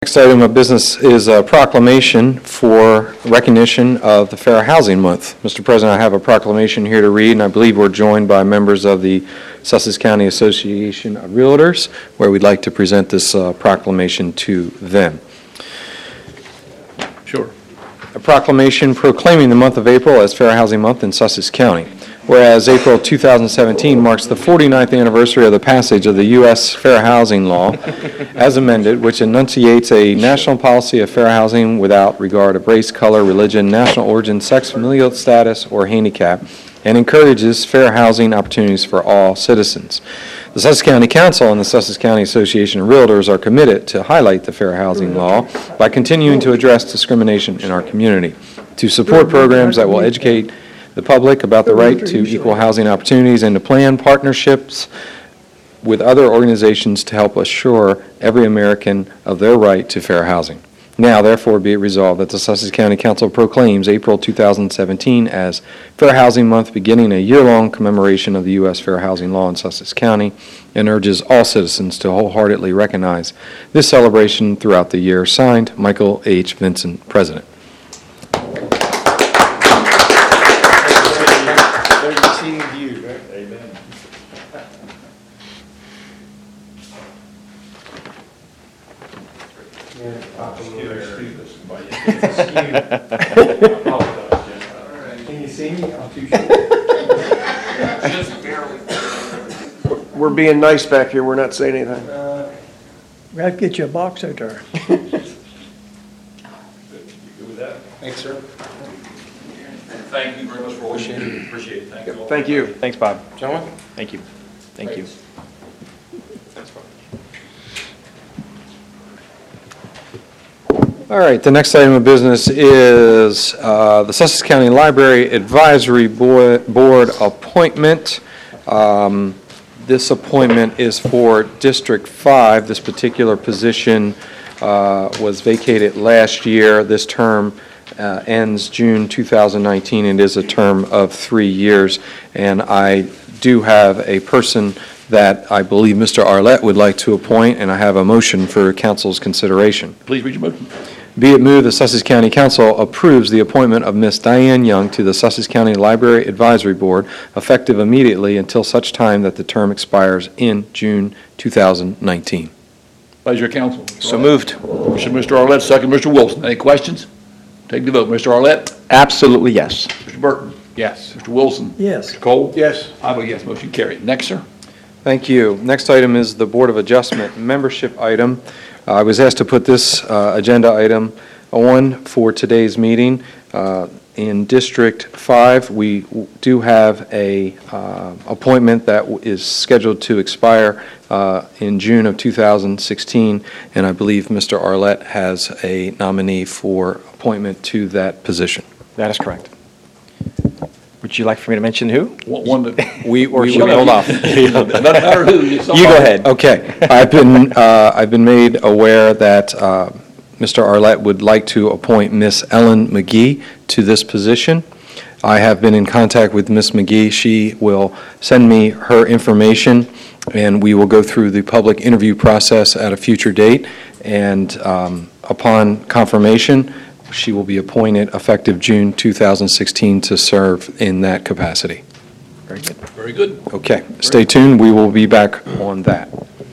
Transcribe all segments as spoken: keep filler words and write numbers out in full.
Next item of business is a proclamation for recognition of the Fair Housing Month. Mister President, I have a proclamation here to read, and I believe we're joined by members of the Sussex County Association of Realtors, where we'd like to present this uh, proclamation to them. Sure. A proclamation proclaiming the month of April as Fair Housing Month in Sussex County. Whereas April two thousand seventeen marks the forty-ninth anniversary of the passage of the U S Fair Housing Law as amended, which enunciates a national policy of fair housing without regard of race, color, religion, national origin, sex, familial status, or handicap, and encourages fair housing opportunities for all citizens. The Sussex County Council and the Sussex County Association of Realtors are committed to highlight the fair housing law by continuing to address discrimination in our community, to support programs that will educate the public about the right to equal housing opportunities, and to plan partnerships with other organizations to help assure every American of their right to fair housing. Now, therefore, be it resolved that the Sussex County Council proclaims April two thousand seventeen as Fair Housing Month, beginning a year-long commemoration of the U S Fair Housing Law in Sussex County, and urges all citizens to wholeheartedly recognize this celebration throughout the year. Signed, Michael H. Vincent, President. Can you see me? I'm too short. We're being nice back here. We're not saying anything. Uh, we have to get you a box out there. You good with that? Thanks, sir. Thank you very much for all you do. Appreciate it. Thank you all. Thank you. Thanks, Bob. Gentlemen? Thank you. Thank you. All right, the next item of business is uh, the Sussex County Library Advisory Bo- Board appointment. Um, This appointment is for District five. This particular position uh, was vacated last year. This term uh, ends June two thousand nineteen. It is a term of three years, and I do have a person that I believe Mister Arlett would like to appoint, and I have a motion for council's consideration. Please read your motion. Be it moved, the Sussex County Council approves the appointment of Miss Diane Young to the Sussex County Library Advisory Board, effective immediately until such time that the term expires in June two thousand nineteen. Pleasure, council. So moved. Motion, Mister Arlett, second, Mister Wilson. Any questions? Take the vote. Mister Arlett? Absolutely, yes. Mister Burton? Yes. Mister Wilson? Yes. Mister Cole? Yes. I vote yes. Motion carried. Next, sir. Thank you. Next item is the Board of Adjustment membership item. Uh, I was asked to put this uh, agenda item on for today's meeting. Uh, in District five, we do have a uh, appointment that is scheduled to expire uh, in June of two thousand sixteen, and I believe Mister Arlett has a nominee for appointment to that position. That is correct. Would you like for me to mention who? One one that, We, Or we should we will- hold off? doesn't matter who. it's You go ahead. Okay. I've been, uh, I've been made aware that uh, Mister Arlett would like to appoint Miss Ellen McGee to this position. I have been in contact with Miss McGee. She will send me her information, and we will go through the public interview process at a future date. And um, upon confirmation, she will be appointed effective June two thousand sixteen to serve in that capacity. Very good. Very good. Okay, stay tuned. We will be back on that.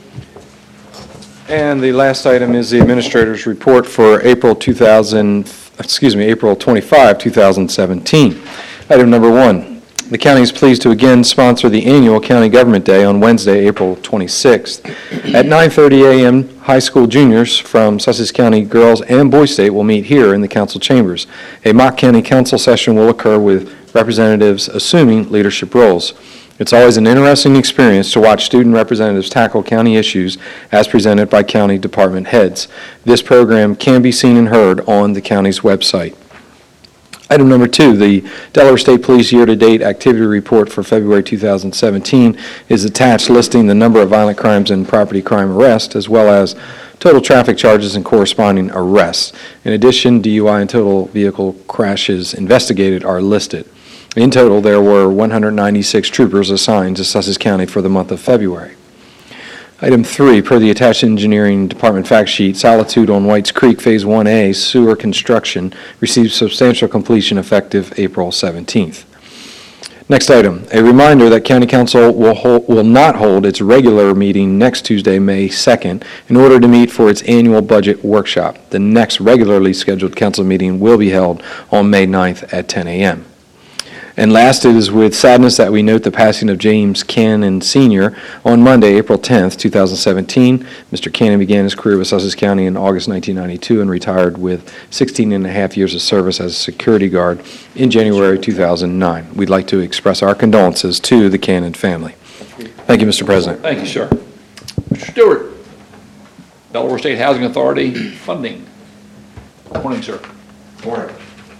And the last item is the administrator's report for April two thousand, excuse me, April twenty-fifth, two thousand seventeen. Item number one, the county is pleased to again sponsor the annual County Government Day on Wednesday, April twenty-sixth. At nine thirty a.m., high school juniors from Sussex County Girls and Boys State will meet here in the council chambers. A mock county council session will occur with representatives assuming leadership roles. It's always an interesting experience to watch student representatives tackle county issues as presented by county department heads. This program can be seen and heard on the county's website. Item number two, the Delaware State Police year-to-date activity report for February two thousand seventeen is attached, listing the number of violent crimes and property crime arrests, as well as total traffic charges and corresponding arrests. In addition, D U I and total vehicle crashes investigated are listed. In total, there were one hundred ninety-six troopers assigned to Sussex County for the month of February. Item three, per the attached engineering department fact sheet, Solitude on Whites Creek Phase one A sewer construction received substantial completion effective April seventeenth. Next item, a reminder that County Council will hold, will not hold its regular meeting next Tuesday, May second, in order to meet for its annual budget workshop. The next regularly scheduled council meeting will be held on May ninth at ten a.m. And last, it is with sadness that we note the passing of James Cannon Senior on Monday, April tenth, two thousand seventeen. Mister Cannon began his career with Sussex County in August nineteen ninety-two and retired with sixteen and a half years of service as a security guard in January two thousand nine. We'd like to express our condolences to the Cannon family. Thank you, Mister President. Thank you, sir. Mister Stewart, Delaware State Housing Authority funding. Morning, sir. Morning.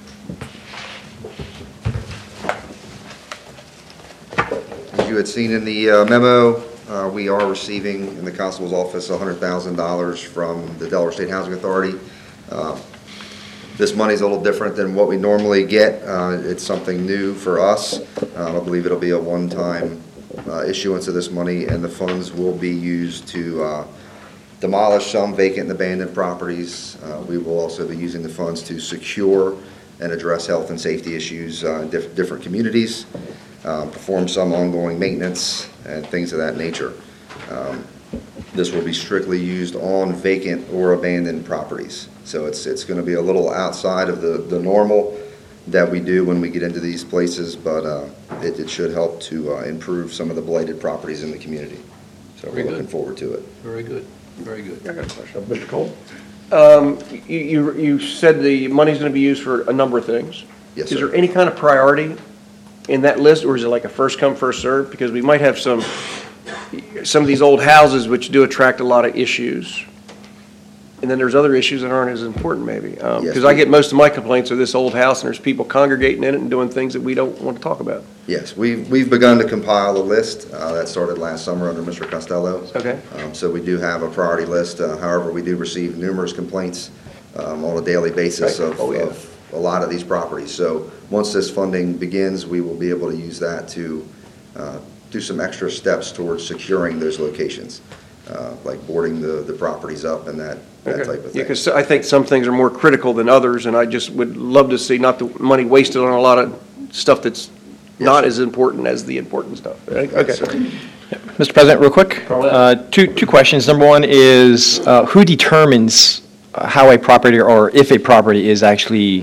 As you had seen in the uh, memo, uh, we are receiving in the constable's office one hundred thousand dollars from the Delaware State Housing Authority. Uh, This money is a little different than what we normally get. Uh, It's something new for us. Uh, I believe it'll be a one-time uh, issuance of this money, and the funds will be used to uh, demolish some vacant and abandoned properties. Uh, We will also be using the funds to secure and address health and safety issues uh, in diff- different communities, uh, perform some ongoing maintenance, and things of that nature. Um, This will be strictly used on vacant or abandoned properties. So it's, it's going to be a little outside of the, the normal that we do when we get into these places, but uh, it, it should help to uh, improve some of the blighted properties in the community. So Very we're good. looking forward to it. Very good, very good. I got a question. Mister Cole? Um, You, you you said the money's going to be used for a number of things. Yes, Is sir. there any kind of priority in that list, or is it like a first come, first served? Because we might have some, some of these old houses which do attract a lot of issues. And then there's other issues that aren't as important maybe. Yes, Because I we- get most of my complaints of this old house and there's people congregating in it and doing things that we don't want to talk about. Yes, we've, we've begun to compile a list. Uh, That started last summer under Mister Costello. Okay. Um, So we do have a priority list. Uh, However, we do receive numerous complaints um, on a daily basis Right. of, Oh, yeah. of a lot of these properties. So once this funding begins, we will be able to use that to uh, do some extra steps towards securing those locations, uh, like boarding the, the properties up and that, that Okay. type of Yeah, thing. because I think some things are more critical than others, and I just would love to see not the money wasted on a lot of stuff that's not as important as the important stuff. Okay. Yes, sir. Mister President, real quick, uh, two, two questions. Number one is, uh, who determines uh, how a property or if a property is actually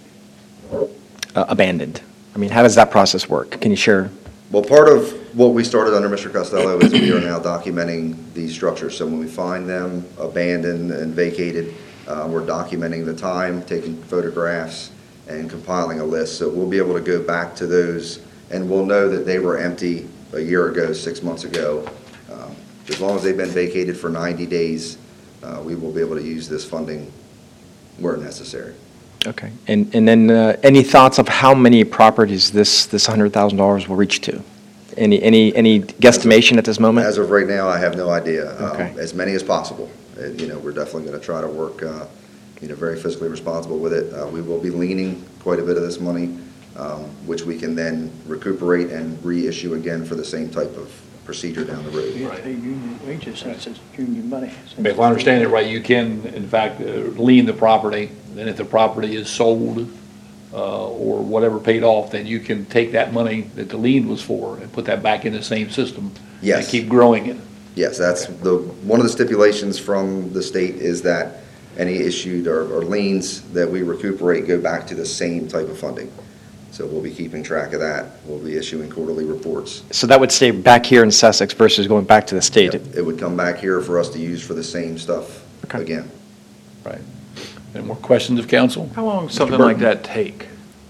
uh, abandoned? I mean, how does that process work? Can you share? Well, part of what we started under Mister Costello is we are now documenting these structures. So when we find them abandoned and vacated, uh, we're documenting the time, taking photographs, and compiling a list. So we'll be able to go back to those, and we'll know that they were empty a year ago, six months ago. Um, As long as they've been vacated for ninety days, uh, we will be able to use this funding where necessary. Okay. And, and then uh, any thoughts of how many properties this, this one hundred thousand dollars will reach to? Any, any, any guesstimation at this moment? As of right now, I have no idea. Um, Okay. As many as possible. Uh, You know, we're definitely going to try to work, uh, you know, very fiscally responsible with it. Uh, We will be leaning quite a bit of this money, um, which we can then recuperate and reissue again for the same type of procedure down the road. You pay union wages, that's it's union money. If I understand it right, you can, in fact, uh, lien the property, then if the property is sold uh, or whatever paid off, then you can take that money that the lien was for and put that back in the same system. Yes. And keep growing it. Yes, that's the, one of the stipulations from the state is that any issued or or liens that we recuperate go back to the same type of funding. So we'll be keeping track of that. We'll be issuing quarterly reports. So that would stay back here in Sussex versus going back to the state? It would come back here for us to use for the same stuff Okay. again. Right. Any more questions of council? How long does Mister something like Burton? that take?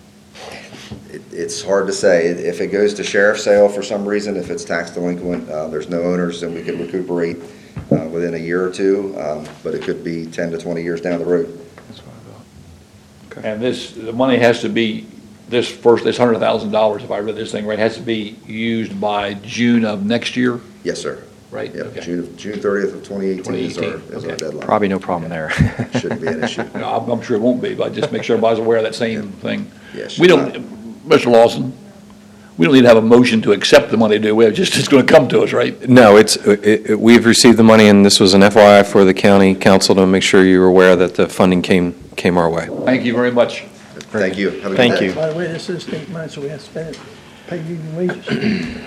It- It's hard to say. If it goes to sheriff's sale for some reason, if it's tax delinquent, uh, there's no owners, then we could recuperate uh, within a year or two, um, but it could be ten to twenty years down the road. That's what I thought. And this, the money has to be, this first, this hundred thousand dollars, if I read this thing right, has to be used by June of next year, Yes, sir. right? Yep, Okay. June of, June thirtieth of twenty eighteen is our, twenty eighteen, is our okay. deadline. Probably no problem there. Shouldn't be an issue. No, I'm, I'm sure it won't be, but just make sure everybody's aware of that same thing. Yeah, We should don't, Mister Lawson, we don't need to have a motion to accept the money, do we? It's just, it's going to come to us, right? No, it's, it- it- we've received the money, and this was an F Y I for the county council to make sure you were aware that the funding came, came our way. Thank you very much. Thank you. Have a good Thank day. you. By the way, this is state money, so we have to spend it, pay union wages.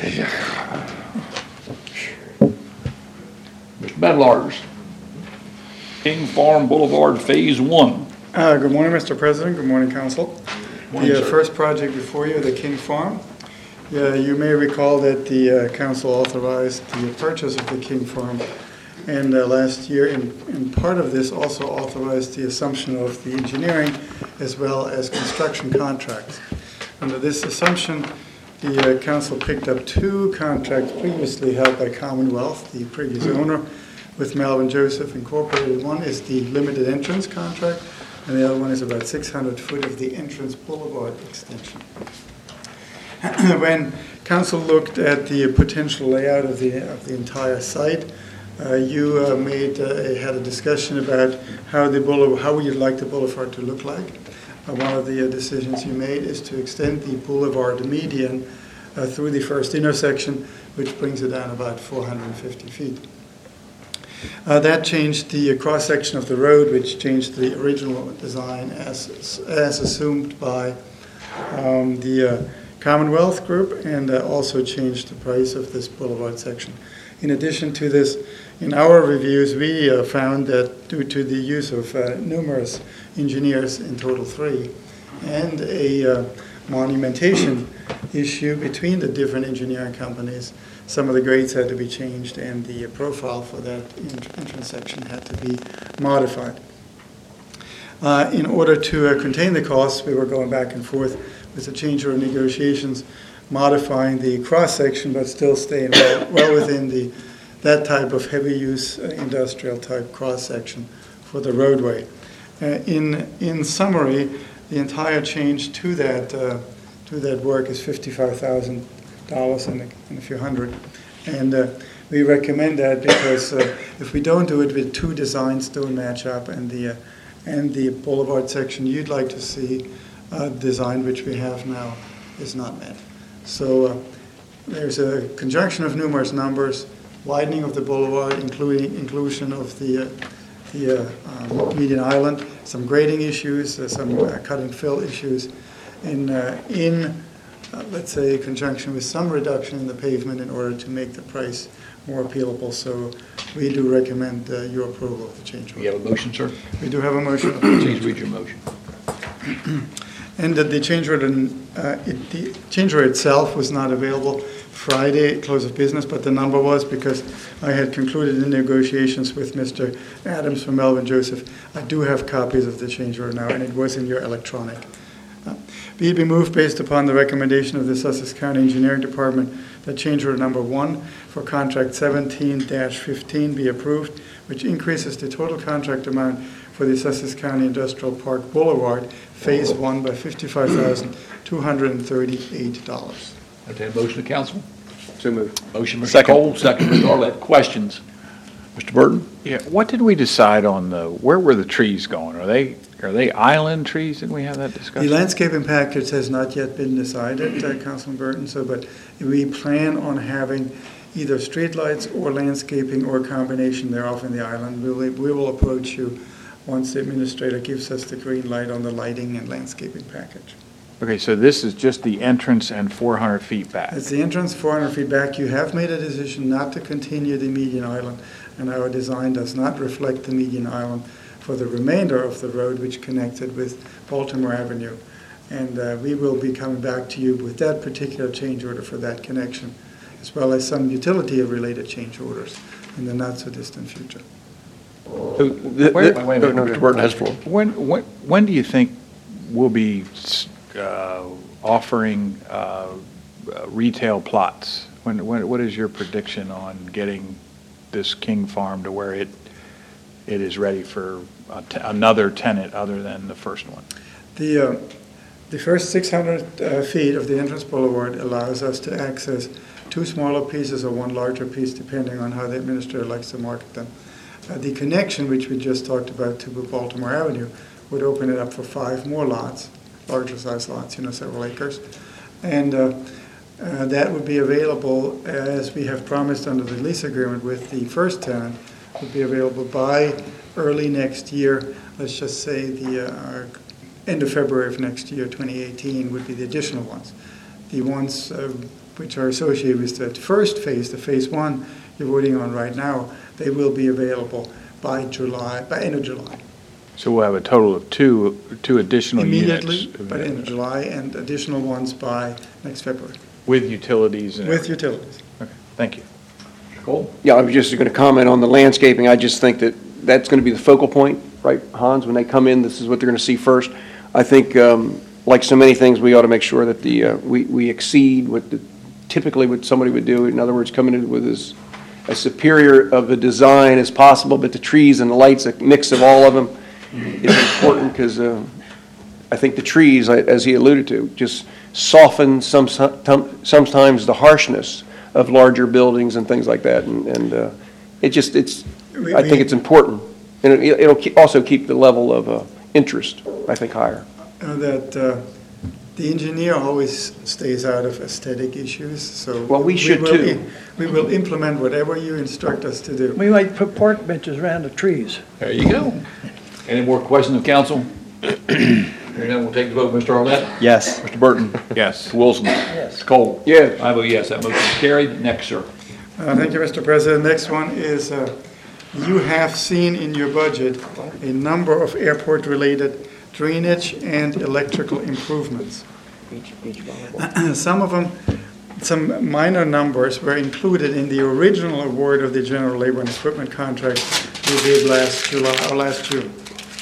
Mister Medlars, King Farm Boulevard Phase One. Uh, Good morning, Mister President. Good morning, Council. Morning, The uh, sir. first project before you, the King Farm. Yeah, you may recall that the uh, council authorized the purchase of the King Farm. And uh, last year, and and part of this also authorized the assumption of the engineering as well as construction contracts. Under this assumption, the uh, council picked up two contracts previously held by Commonwealth, the previous owner, with Melvin Joseph Incorporated. One is the limited entrance contract, and the other one is about six hundred foot of the entrance boulevard extension. When council looked at the potential layout of the, of the entire site, uh, you uh, made, uh, had a discussion about how the boulevard, how you'd like the boulevard to look like. Uh, One of the uh, decisions you made is to extend the boulevard median uh, through the first intersection, which brings it down about four hundred fifty feet. Uh, That changed the uh, cross-section of the road, which changed the original design as, as assumed by um, the uh, Commonwealth Group, and uh, also changed the price of this boulevard section. In addition to this, in our reviews, we uh, found that due to the use of uh, numerous engineers, in total three, and a uh, monumentation issue between the different engineering companies, some of the grades had to be changed, and the profile for that ent- entrance section had to be modified. Uh, In order to uh, contain the costs, we were going back and forth with the change order negotiations, modifying the cross-section, but still staying well, well within the, that type of heavy-use uh, industrial-type cross-section for the roadway. Uh, In, in summary, the entire change to that, uh, to that work is fifty-five thousand dollars and a and a few hundred. And uh, we recommend that because uh, if we don't do it with two designs don't match up, and the, uh, and the boulevard section you'd like to see uh, design, which we have now, is not met. So uh, there's a conjunction of numerous numbers, widening of the boulevard, including inclusion of the, uh, the uh, um, median island, some grading issues, uh, some uh, cut and fill issues, in, uh, in uh, let's say, conjunction with some reduction in the pavement in order to make the price more appealable. So we do recommend uh, your approval of the change You order. have a motion, sir? We do have a motion. Please read your motion. And that the change order, uh, it- the change order itself was not available Friday at close of business, but the number was, because I had concluded the negotiations with Mister Adams from Melvin Joseph. I do have copies of the change order now, and it was in your electronic. Uh, Be it be moved, based upon the recommendation of the Sussex County Engineering Department, that change order number one for contract seventeen fifteen be approved, which increases the total contract amount for the Sussex County Industrial Park Boulevard, Phase One, by fifty-five thousand two hundred thirty-eight dollars. Entertain a motion to council. So moved. Motion, Mister Second. Cole, second, Mister Arlett. Questions? Mister Burton? Yeah, what did we decide on the, where were the trees going? Are they, are they island trees? Didn't we have that The discussion? landscaping package has not yet been decided, uh, Councilman Burton, so, but we plan on having either streetlights or landscaping or a combination thereof in the island. We will, we will approach you once the administrator gives us the green light on the lighting and landscaping package. Okay, so this is just the entrance and four hundred feet back. As the entrance, four hundred feet back, you have made a decision not to continue the median island, and our design does not reflect the median island for the remainder of the road which connects it with Baltimore Avenue. And uh, we will be coming back to you with that particular change order for that connection, as well as some utility-related change orders in the not-so-distant future. So the- Wait, the- Wait a minute, Mister Burton has the floor. When, when, when do you think we'll be uh, offering uh, uh, retail plots? When, when, what is your prediction on getting this King Farm to where it, it is ready for a te- another tenant other than the first one? The, uh, the first six hundred uh, feet of the entrance boulevard allows us to access two smaller pieces or one larger piece, depending on how the administrator likes to market them. Uh, The connection, which we just talked about to Baltimore Avenue, would open it up for five more lots, larger size lots, you know, several acres. And uh, Uh, That would be available, as we have promised under the lease agreement with the first tenant, would be available by early next year. Let's just say the uh, end of February of next year, twenty eighteen, would be the additional ones. The ones uh, which are associated with that first phase, the phase one you're voting on right now, they will be available by July, by end of July. So we'll have a total of two, two additional units. Immediately, by the end of July, and additional ones by next February, With utilities and with everything. utilities. Okay, thank you. Cole? Yeah, I was just going to comment on the landscaping. I just think that that's going to be the focal point, right, Hans? When they come in, this is what they're going to see first. I think, um, like so many things, we ought to make sure that the, uh, we we exceed what the- typically what somebody would do. In other words, coming in with as, as superior of a design as possible, but the trees and the lights, a mix of all of them is important, because I think the trees, I- as he alluded to, just soften some, sometimes the harshness of larger buildings and things like that, and, and uh, it just, it's, We- I think we- it's important. And it- it'll ke- also keep the level of uh, interest, I think, higher. Uh, That uh, the engineer always stays out of aesthetic issues, so. Well, we should will too. im- We will implement whatever you instruct us to do. We might put park benches around the trees. There you go. Any more questions of council? Hearing none, we'll take the vote. Mister Arlett? Yes. Mister Burton? Yes. Mister Wilson? Yes. Mister Cole? Yes. I vote yes, that motion is carried. Next, sir. Uh, Thank you, Mister President. Next one is, uh, you have seen in your budget a number of airport-related drainage and electrical improvements. Some of them, some minor numbers were included in the original award of the general labor and equipment contract we did last July, or last June.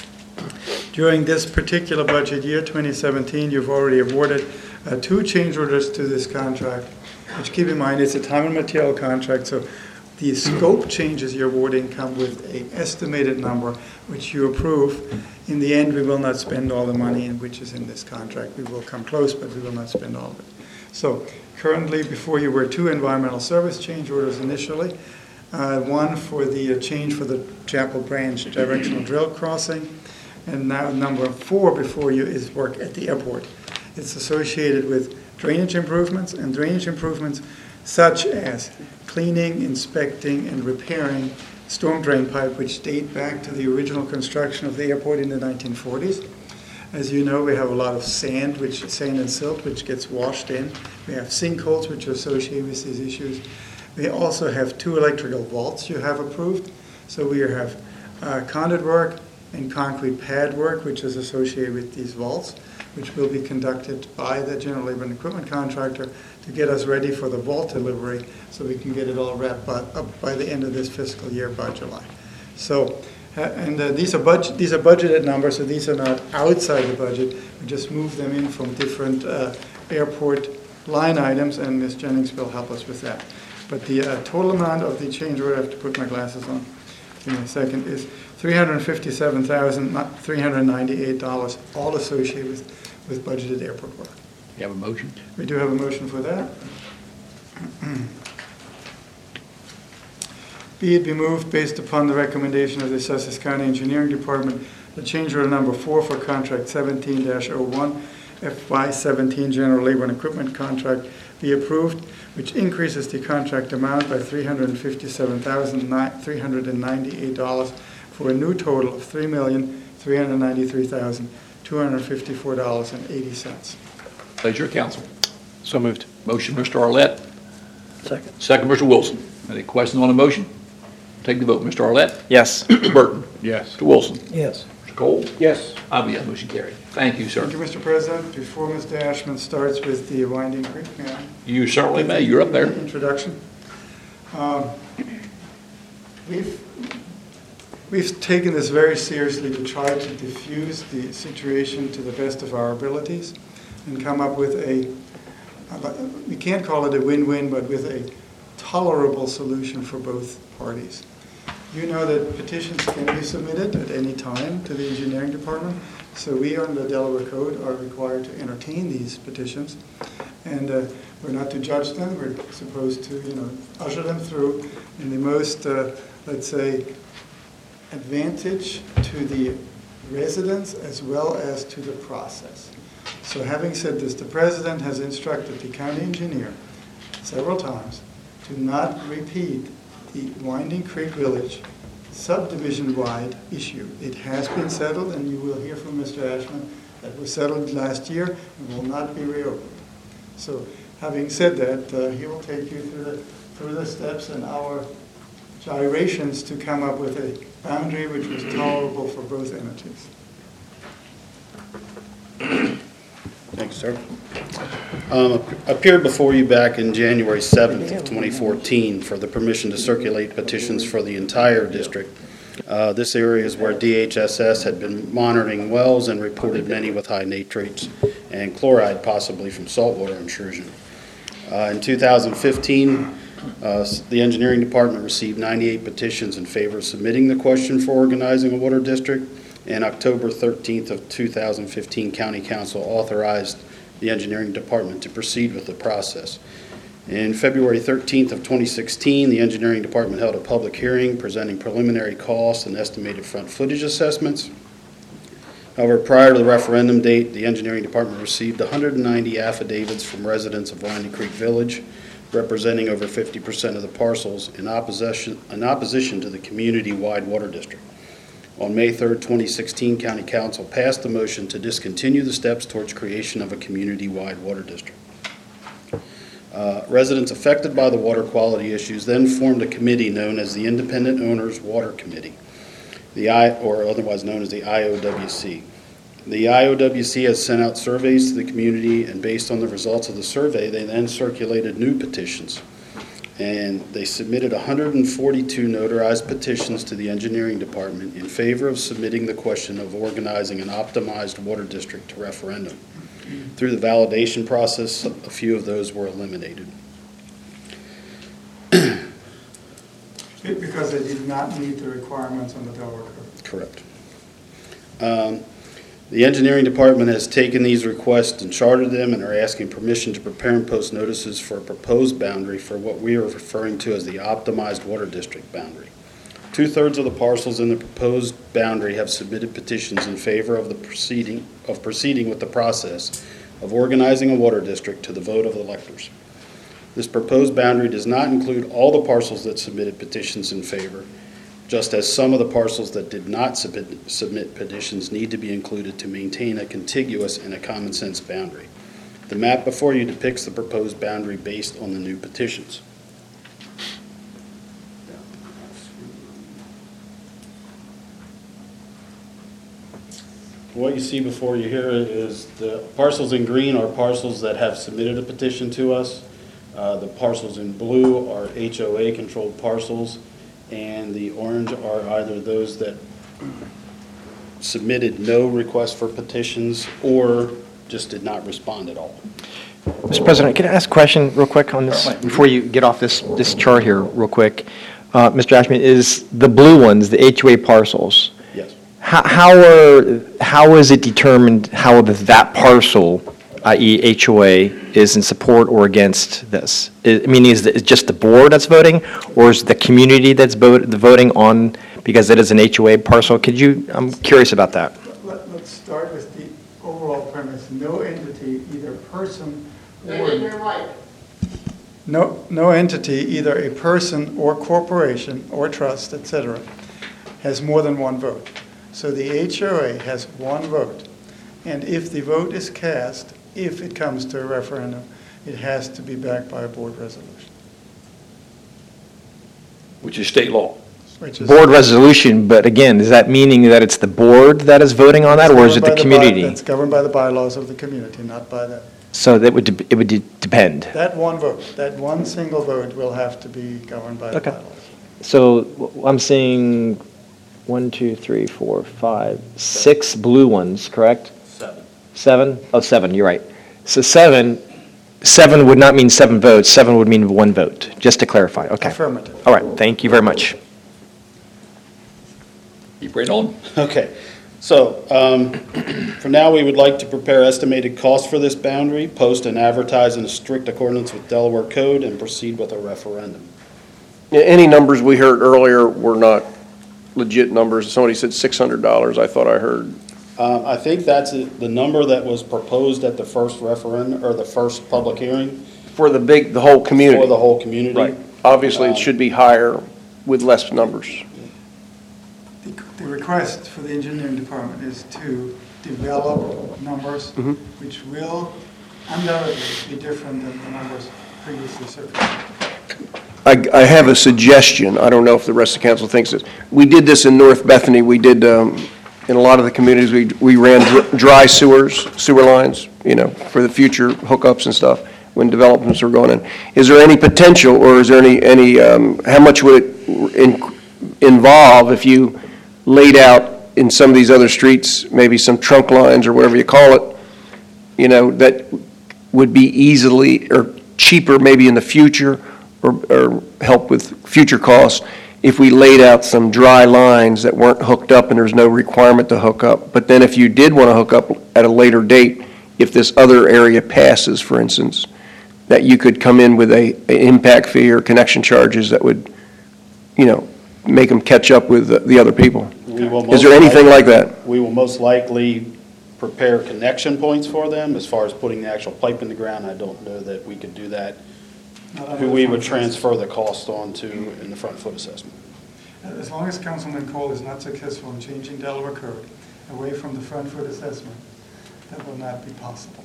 During this particular budget year, twenty seventeen, you've already awarded uh, two change orders to this contract, which, keep in mind, it's a time and material contract, so the scope changes you're awarding come with an estimated number, which you approve. In the end, we will not spend all the money in which is in this contract. We will come close, but we will not spend all of it. So currently, before you were two environmental service change orders initially, uh, one for the uh, change for the Chapel Branch directional drill crossing, and now number four before you is work at the airport. It's associated with drainage improvements, and drainage improvements such as cleaning, inspecting, and repairing storm drain pipe, which date back to the original construction of the airport in the nineteen forties. As you know, we have a lot of sand, which sand and silt, which gets washed in. We have sinkholes, which are associated with these issues. We also have two electrical vaults you have approved. So we have uh, conduit work and concrete pad work, which is associated with these vaults, which will be conducted by the general labor and equipment contractor to get us ready for the vault delivery, so we can get it all wrapped by, up by the end of this fiscal year, by July. So, uh, and uh, these are budget, these are budgeted numbers, so these are not outside the budget. We just move them in from different uh, airport line items, and Miz Jennings will help us with that. But the uh, total amount of the change order, I have to put my glasses on, give me a second, is three hundred fifty-seven thousand three hundred ninety-eight dollars, all associated with, with budgeted airport work. You have a motion? We do have a motion for that. Be it be moved, based upon the recommendation of the Sussex County Engineering Department, the change order number four for contract seventeen dash oh one, F Y seventeen General Labor and Equipment Contract be approved, which increases the contract amount by three hundred fifty-seven thousand three hundred ninety-eight dollars for a new total of three million three hundred ninety-three thousand two hundred fifty-four dollars and eighty cents. Pleasure of council. So moved. Motion, Mister Arlett. Second. Second, Mister Wilson. Any questions on the motion? Take the vote. Mister Arlett? Yes. Mister Burton? Yes. Mister Wilson? Yes. Mister Cole? Yes. I vote yes, motion carried. Thank you, Thank you, sir. Mister President. Before Mister Ashman starts with the Winding Creek, may I? You certainly may. You're up there. Introduction. Um, We've, we've taken this very seriously to try to diffuse the situation to the best of our abilities and come up with a, we can't call it a win-win, but with a tolerable solution for both parties. You know that petitions can be submitted at any time to the engineering department, so we under the Delaware Code are required to entertain these petitions. And uh, we're not to judge them, we're supposed to, you know, usher them through in the most, uh, let's say, advantage to the residents as well as to the process. So having said this, the President has instructed the county engineer several times to not repeat the Winding Creek Village subdivision-wide issue. It has been settled, and you will hear from Mister Ashman, that was settled last year and will not be reopened. So having said that, uh, he will take you through the, through the steps and our gyrations to come up with a boundary which was tolerable for both entities. Thanks, sir. Um, Appeared before you back in January seventh of twenty fourteen for the permission to circulate petitions for the entire district. Uh, This area is where D H S S had been monitoring wells and reported many with high nitrates and chloride, possibly from saltwater intrusion. Uh, In two thousand fifteen, uh, the engineering department received ninety-eight petitions in favor of submitting the question for organizing a water district. And October thirteenth of two thousand fifteen, County Council authorized the engineering department to proceed with the process. In February thirteenth of twenty sixteen, the engineering department held a public hearing presenting preliminary costs and estimated front footage assessments. However, prior to the referendum date, the engineering department received one hundred ninety affidavits from residents of Winding Creek Village, representing over fifty percent of the parcels in opposition, in opposition to the community-wide water district. On May third, twenty sixteen, County Council passed a motion to discontinue the steps towards creation of a community-wide water district. Uh, residents affected by the water quality issues then formed a committee known as the Independent Owners Water Committee, the I, or otherwise known as the I O W C. The I O W C has sent out surveys to the community, and based on the results of the survey, they then circulated new petitions. And they submitted one hundred forty-two notarized petitions to the engineering department in favor of submitting the question of organizing an optimized water district to referendum. Through the validation process, a few of those were eliminated. Because they did not meet the requirements on the Delaware Code. Correct. Um, The engineering department has taken these requests and charted them and are asking permission to prepare and post notices for a proposed boundary for what we are referring to as the optimized water district boundary. Two-thirds of the parcels in the proposed boundary have submitted petitions in favor of the proceeding, of proceeding with the process of organizing a water district to the vote of the electors. This proposed boundary does not include all the parcels that submitted petitions in favor, just as some of the parcels that did not submit, submit petitions need to be included to maintain a contiguous and a common sense boundary. The map before you depicts the proposed boundary based on the new petitions. What you see before you here is the parcels in green are parcels that have submitted a petition to us. Uh, the parcels in blue are H O A-controlled parcels, and the orange are either those that submitted no request for petitions or just did not respond at all. Mister President, can I ask a question real quick on this, before you get off this, this chart here real quick? Uh, Mister Ashman, is the blue ones, the H O A parcels, Yes. how, how are, how is it determined how the- that parcel, that is. H O A, is in support or against this? I mean, is it just the board that's voting, or is the community that's vote- voting on, because it is an H O A parcel? Could you, I'm curious about that. Let, let's start with the overall premise. No entity, either person or... No, no entity, either a person or corporation or trust, et cetera, has more than one vote. So the H O A has one vote. And if the vote is cast, if it comes to a referendum, it has to be backed by a board resolution. Which is state law. Which is Board resolution, but again, is that meaning that it's the board that is voting on that, or is it the governed by by- community? It's governed by the bylaws of the community, not by that. So that would, de- it would de- depend. That one vote, that one single vote will have to be governed by the Okay. bylaws. So w- I'm seeing one, two, three, four, five, six blue ones, correct? Seven. Seven? Oh, seven, you're right. So seven, seven would not mean seven votes, seven would mean one vote, just to clarify, okay. Affirmative. All right, thank you very much. Keep right on. Okay, so um, for now, we would like to prepare estimated costs for this boundary, post and advertise in strict accordance with Delaware Code, and proceed with a referendum. Yeah, any numbers we heard earlier were not legit numbers. Somebody said six hundred dollars, I thought I heard. Um, I think that's the number that was proposed at the first referendum, or the first public hearing. For the big, the whole community. for the whole community. Right. Obviously, it should be higher with less numbers. The the request for the engineering department is to develop numbers Mhm. which will undoubtedly be different than the numbers previously circulated. I, I have a suggestion. I don't know if the rest of the council thinks this. We did this in North Bethany. We did, um, in a lot of the communities, we, we ran dr- dry sewers, sewer lines, you know, for the future hookups and stuff when developments were going in. Is there any potential, or is there any, any, um, how much would it in, involve if you laid out in some of these other streets, maybe some trunk lines or whatever you call it, you know, that would be easily, or cheaper maybe in the future, or, or help with future costs, if we laid out some dry lines that weren't hooked up and there's no requirement to hook up. But then if you did want to hook up at a later date, if this other area passes, for instance, that you could come in with a, a impact fee or connection charges that would, you know, make them catch up with the, the other people. We will Is there most anything like likely- that? We will most likely prepare connection points for them. As far as putting the actual pipe in the ground, I don't know that we could do that. Not under Who the we would front foot. transfer the cost on to in the front foot assessment. As long as Councilman Cole is not successful in changing Delaware code away from the front foot assessment, that will not be possible.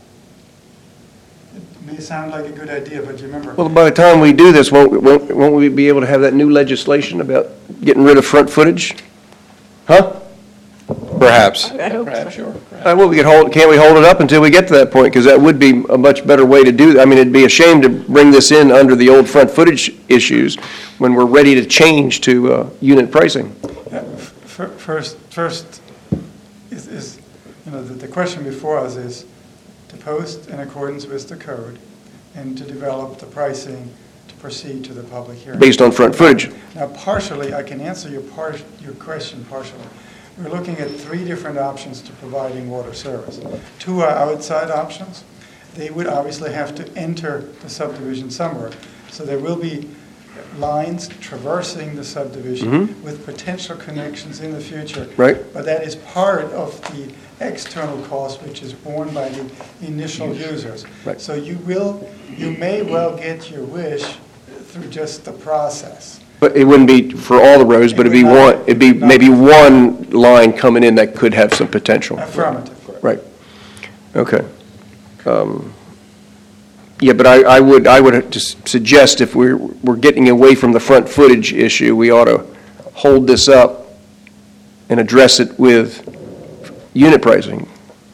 It may sound like a good idea, but you remember. Well, by the time we do this, won't, won't, won't we be able to have that new legislation about getting rid of front footage? Huh? Perhaps. Perhaps, sure. Uh, well, we could hold, can't we hold it up until we get to that point? Because that would be a much better way to do that. I mean, it'd be a shame to bring this in under the old front footage issues when we're ready to change to uh, unit pricing. Yeah, f- fir- First, first is, is, you know, the, the question before us is to post in accordance with the code and to develop the pricing to proceed to the public hearing. Based on front footage. Now, partially, I can answer your part, your question partially. We're looking at three different options to providing water service. Two are outside options. They would obviously have to enter the subdivision somewhere. So there will be lines traversing the subdivision Mhm. with potential connections in the future. Right. But that is part of the external cost, which is borne by the initial users. Right. So you will, you may well get your wish through just the process. But it wouldn't be for all the roads, but it'd be one, it'd be maybe one line coming in that could have some potential. Affirmative. Right. Okay. Um, Yeah, but I, I would, I would just suggest if we're, we're getting away from the front footage issue, we ought to hold this up and address it with unit pricing.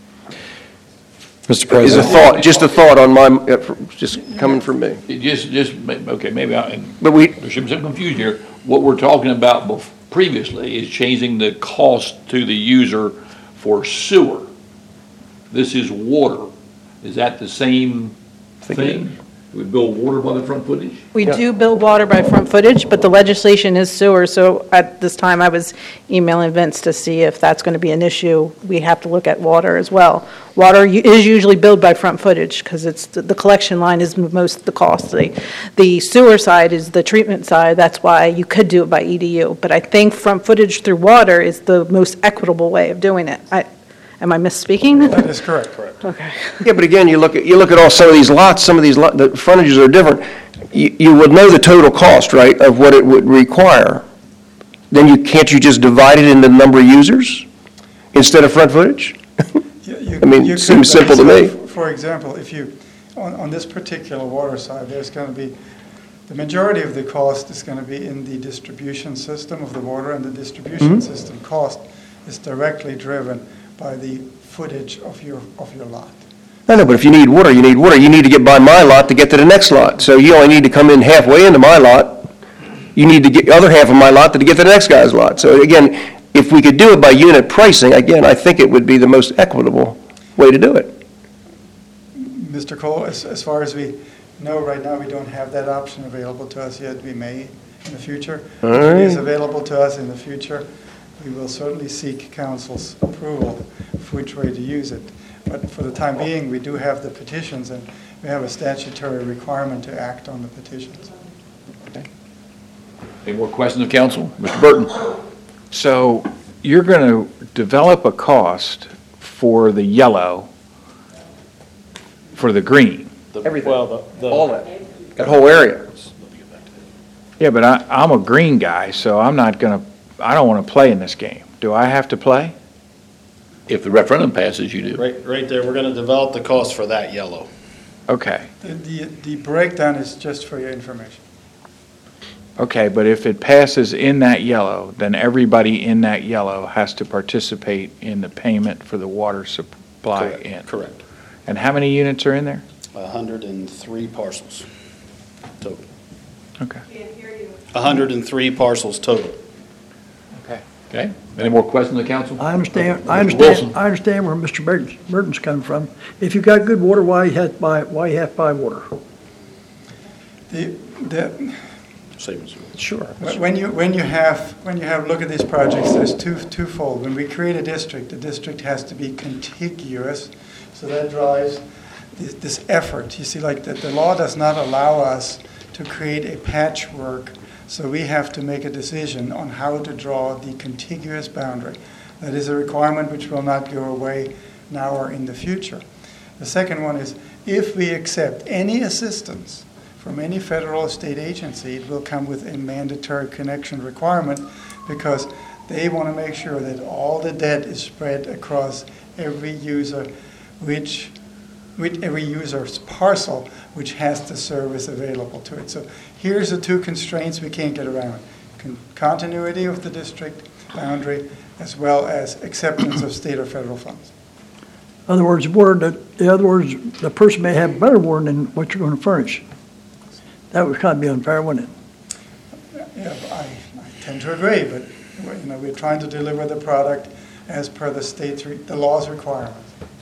Mister Is a President. thought, just a thought on my, uh, just coming from me. It Just, just, ma- okay, maybe I, and But we, there should be some confusion here. What we're talking about bef- previously is changing the cost to the user for sewer. This is water. Is that the same think it thing? We build water by the front footage? We Yeah. do build water by front footage, but the legislation is sewer, so at this time, I was emailing Vince to see if that's going to be an issue. We have to look at water as well. Water u- is usually billed by front footage, because it's, the the collection line is most the costly. The sewer side is the treatment side, that's why you could do it by E D U. But I think front footage through water is the most equitable way of doing it. I, am I misspeaking? That is correct. Correct. Okay. yeah, but again, you look at, you look at all some of these lots, some of these lot, the frontages are different. You, you would know the total cost, right, of what it would require. Then you, can't you just divide it into the number of users instead of front footage? You- you- I mean, you it could, seems but simple to so, me. For example, if you, on, on this particular water side, there's going to be, the majority of the cost is going to be in the distribution system of the water, and the distribution Mhm. system cost is directly driven by the footage of your, of your lot. I know, but if you need water, you need water. You need to get by my lot to get to the next lot. So you only need to come in halfway into my lot. You need to get the other half of my lot to get to the next guy's lot. So again, if we could do it by unit pricing, again, I think it would be the most equitable way to do it. Mister Cole, as, as far as we know, right now, we don't have that option available to us yet. We may in the future. All If it is right. available to us in the future, we will certainly seek council's approval of which way to use it. But for the time being, we do have the petitions, and we have a statutory requirement to act on the petitions. Any more questions of council? Mister Burton? So you're going to develop a cost for the yellow, for the green, The- Everything. Well, the, the. All that, that whole area. Yeah, but I, I'm a green guy, so I'm not gonna, I don't wanna play in this game. Do I have to play? If the referendum passes, you do. Right, right there, we're gonna develop the cost for that yellow. Okay, The, the, the breakdown is just for your information. okay, but if it passes in that yellow, then everybody in that yellow has to participate in the payment for the water supply Correct, in. Correct. And how many units are in there? A hundred and three parcels total. Okay. A hundred and three parcels total. Okay? Any more questions of the council? I understand, I Mister understand, Wilson. I understand where Mister Burton's, Burton's coming from. If you've got good water, why you have to buy, why you have to buy water? The, the, Same as. Sure. when you, when you have, when you have, look at these projects, there's two, twofold. When we create a district, the district has to be contiguous, so that drives this, this effort. You see, like, the, the law does not allow us to create a patchwork, so we have to make a decision on how to draw the contiguous boundary. That is a requirement which will not go away now or in the future. The second one is, if we accept any assistance from any federal or state agency, it will come with a mandatory connection requirement, because they want to make sure that all the debt is spread across every user, which, with every user's parcel, which has the service available to it. So here's the two constraints we can't get around: Con- continuity of the district boundary, as well as acceptance of state or federal funds. In other words, water, that- in other words, the person may have better water than what you're gonna furnish. That would kind of be unfair, wouldn't it? Yeah, I, I tend to agree, but you know, we're trying to deliver the product as per the state's, re- the law's requirements.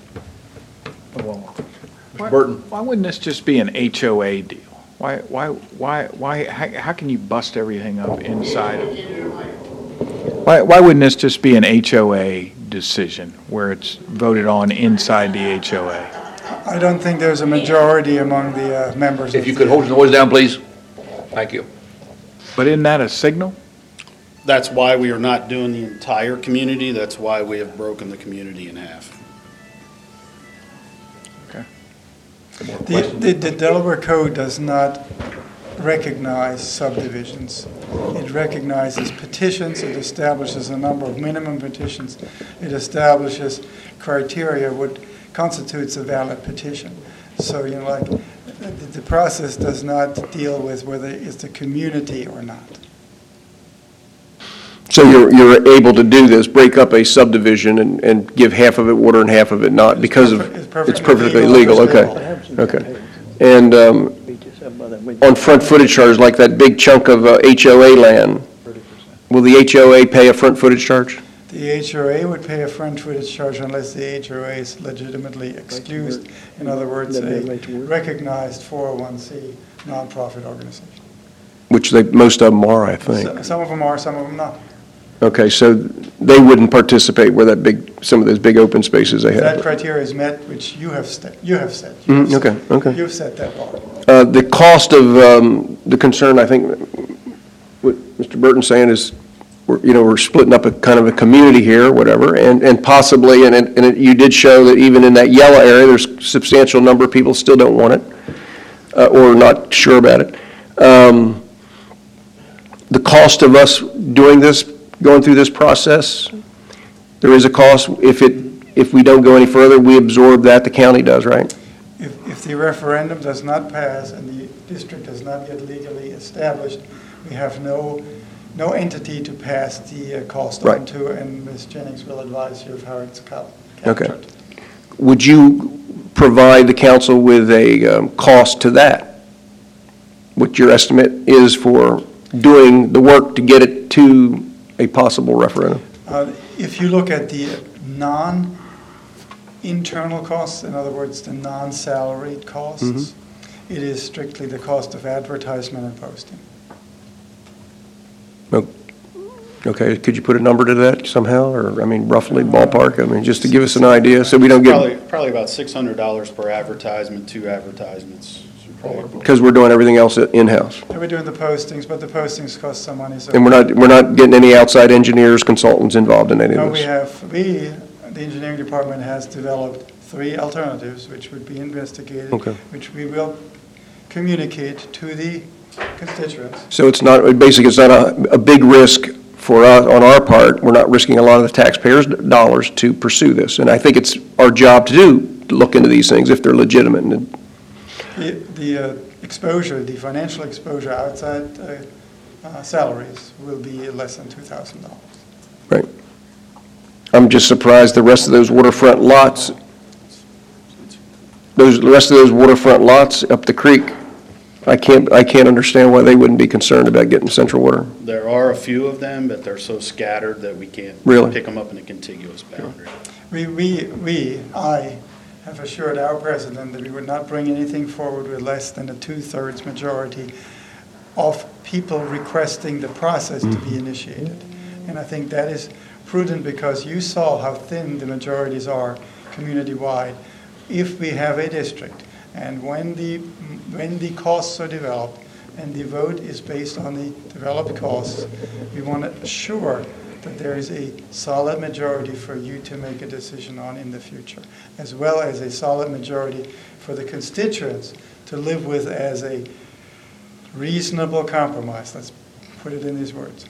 Why- Burton. Why wouldn't this just be an H O A deal? Why, why, why, why, how, how can you bust everything up inside of? Why, why wouldn't this just be an H O A decision where it's voted on inside the H O A? I don't think there's a majority among the uh, members. If of you the- could hold your noise down, please. Thank you. But isn't that a signal? That's why we are not doing the entire community. That's why we have broken the community in half. The, the the Delaware Code does not recognize subdivisions. It recognizes petitions, it establishes a number of minimum petitions, it establishes criteria what constitutes a valid petition. So, you know, like, the, the process does not deal with whether it's a community or not. So you're, you're able to do this, break up a subdivision and, and give half of it water and half of it not, because of, It's perfectly it's perfectly legal. legal, okay, okay. And um, on front footage charge, like that big chunk of uh, H O A land, will the H O A pay a front footage charge? The H O A would pay a front footage charge unless the H O A is legitimately excused. In other words, a recognized four oh one C nonprofit organization. Which they, most of them are, I think. So- Some of them are, some of them not. Okay, so they wouldn't participate where that big, some of those big open spaces they That have. criteria is met, which you have set, you have set. You have Mhm, set- okay, okay. You've set that bar. Uh, The cost of, um, the concern, I think, what Mister Burton's saying is, we're, you know, we're splitting up a kind of a community here, whatever, and, and possibly, and it, and it- you did show that even in that yellow area, there's a substantial number of people still don't want it, uh, or not sure about it. Um, The cost of us doing this, going through this process, there is a cost. If it, if we don't go any further, we absorb that, the county does, right? If, if the referendum does not pass and the district does not get legally established, we have no, no entity to pass the uh, cost Right. on to, and Miz Jennings will advise you of how it's cal- Okay. captured. Would you provide the council with a um, cost to that? What your estimate is for doing the work to get it to a possible referendum? Uh, If you look at the non-internal costs, in other words, the non-salaried costs, Mm-hmm. it is strictly the cost of advertisement and posting. Okay, could you put a number to that somehow, or, I mean, roughly ballpark? I mean, just to give us an idea, so we don't Probably, get, probably about six hundred dollars per advertisement, two advertisements. So probably- because we're doing everything else in-house. And we're doing the postings, but the postings cost some money, so. And we're not, we're not getting any outside engineers, consultants involved in any No, of we this? have, we, the engineering department has developed three alternatives, which would be investigated, Okay. which we will communicate to the constituents. So it's not, basically, it's not a, a big risk for us, on our part. We're not risking a lot of the taxpayers' dollars to pursue this. And I think it's our job to do, to look into these things if they're legitimate. And The, the uh, exposure, the financial exposure outside uh, uh, salaries will be less than two thousand dollars. Right. I'm just surprised the rest of those waterfront lots, those, the rest of those waterfront lots up the creek, I can't, I can't understand why they wouldn't be concerned about getting central water. There are a few of them, but they're so scattered that we can't Really? pick them up in a contiguous boundary. We, we, we, I have assured our president that we would not bring anything forward with less than a two-thirds majority of people requesting the process to be initiated. And I think that is prudent because you saw how thin the majorities are community-wide. If we have a district, and when the, when the costs are developed, and the vote is based on the developed costs, we want to assure that there is a solid majority for you to make a decision on in the future, as well as a solid majority for the constituents to live with as a reasonable compromise. Let's put it in these words.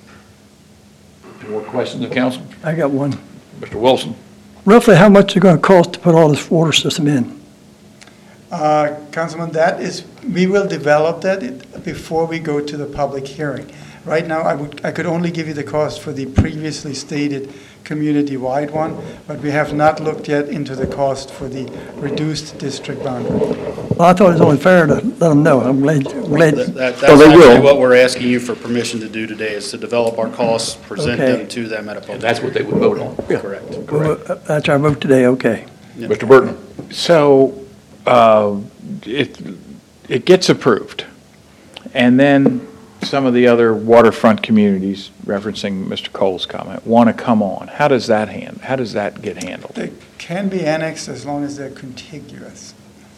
More questions of council? I got one. Mister Wilson? Roughly how much is it going to cost to put all this water system in? Uh, Councilman, that is, we will develop that it- before we go to the public hearing. Right now, I would, I could only give you the cost for the previously stated community-wide one, but we have not looked yet into the cost for the reduced district boundary. Well, I thought it was only fair to let them know. I'm glad, glad. That- that- Oh, That's they will. actually what we're asking you for permission to do today, is to develop our costs, present Okay. them to them at a public. And that's what they would vote on. Correct. Well, that's our vote today, okay. Mister Burton? So uh, it, it gets approved, and then some of the other waterfront communities, referencing Mister Cole's comment, want to come on. How does that hand, how does that get handled? They can be annexed as long as they're contiguous.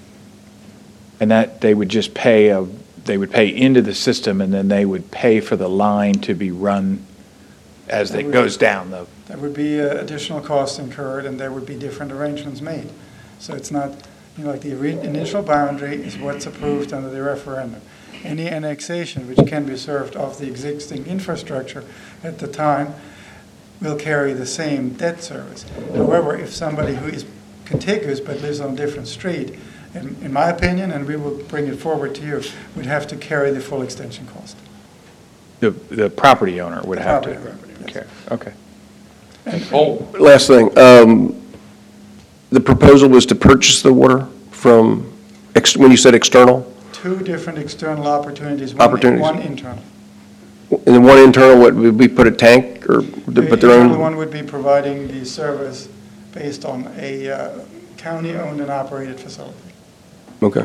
And that they would just pay, a they would pay into the system, and then they would pay for the line to be run as it goes down the, There would be uh, additional costs incurred, and there would be different arrangements made. So it's not, you know, like the ori- initial boundary is what's approved under the referendum. Any annexation which can be served off the existing infrastructure at the time will carry the same debt service. However, if somebody who is contiguous but lives on a different street, in, in my opinion, and we will bring it forward to you, would have to carry the full extension cost. the, the property owner would The have to. property owner, yes. Okay. Okay. Oh, Last thing, um, the proposal was to purchase the water from, ex- when you said external, Two different external opportunities, one, Opportunities. one internal. and then one internal, what, would we put a tank or The put their internal own? one would be providing the service based on a uh, county-owned and operated facility. Okay.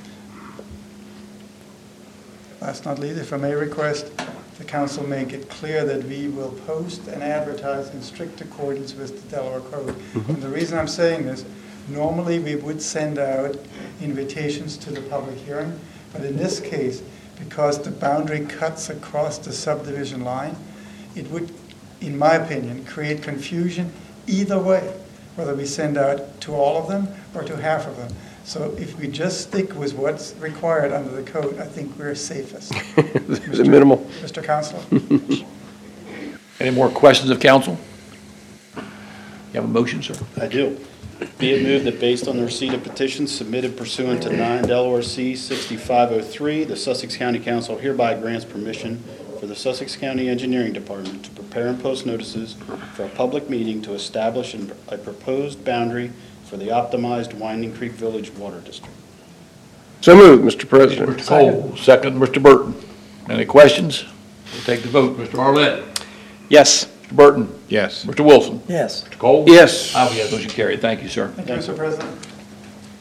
Last not least, if I may request, the council make it clear that we will post and advertise in strict accordance with the Delaware Code. And the reason I'm saying this, normally we would send out invitations to the public hearing, but in this case, because the boundary cuts across the subdivision line, it would, in my opinion, create confusion either way, whether we send out to all of them or to half of them. So if we just stick with what's required under the code, I think we're safest. Is it minimal? Mister Counselor? any more questions of council? You have a motion, sir? I do. Be it moved that based on the receipt of petitions submitted pursuant to nine Delaware C sixty-five oh three, the Sussex County Council hereby grants permission for the Sussex County Engineering Department to prepare and post notices for a public meeting to establish an- a proposed boundary for the optimized Winding Creek Village Water District. So moved, Mister President. Mister Cole, second, Mister Burton. Any questions? We'll take the vote. Mister Arlett? Yes. Mister Burton? Yes. Mister Wilson? Yes. Mister Cole? Yes. I will yes, motion carried. Thank you, sir. Thank you, Mister President.